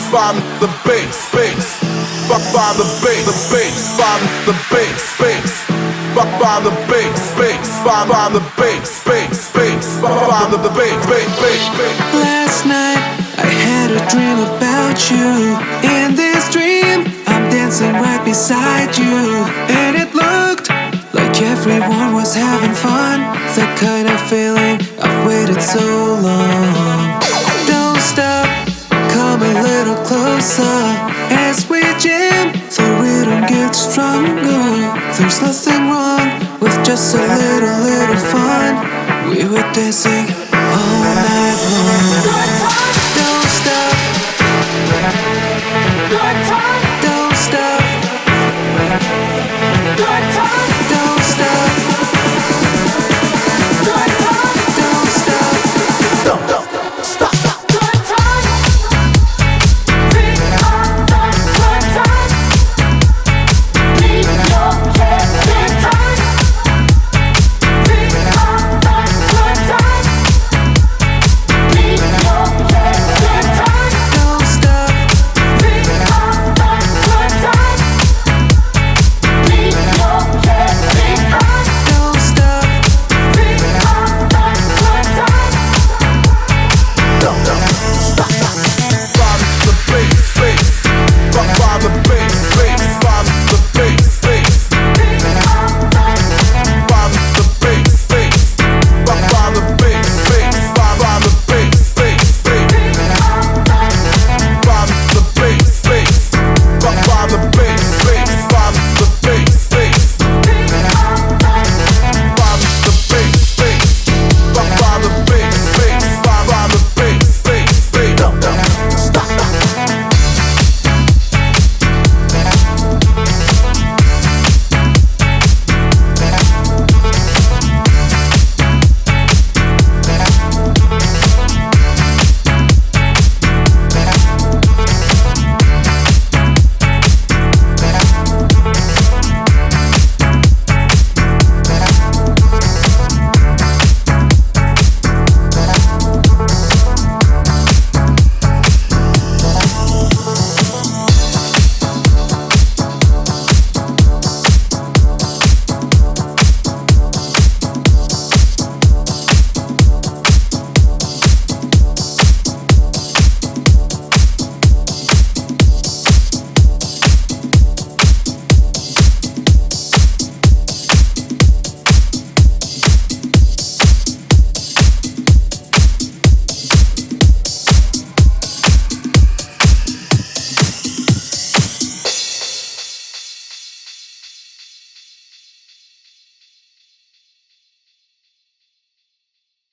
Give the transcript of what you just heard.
by the bass, bass, by the bass, the bass, by the bass, bass, by the bass, bass, by the bass, bass, bass, by the bass, bass, bass. Last night I had a dream about you. In this dream I'm dancing right beside you, and it looked like everyone was having fun. The kind of feeling I've waited so long. Don't stop, come a little closer as we jam. The rhythm gets stronger. There's nothing wrong with just a little fun. We were dancing all night long.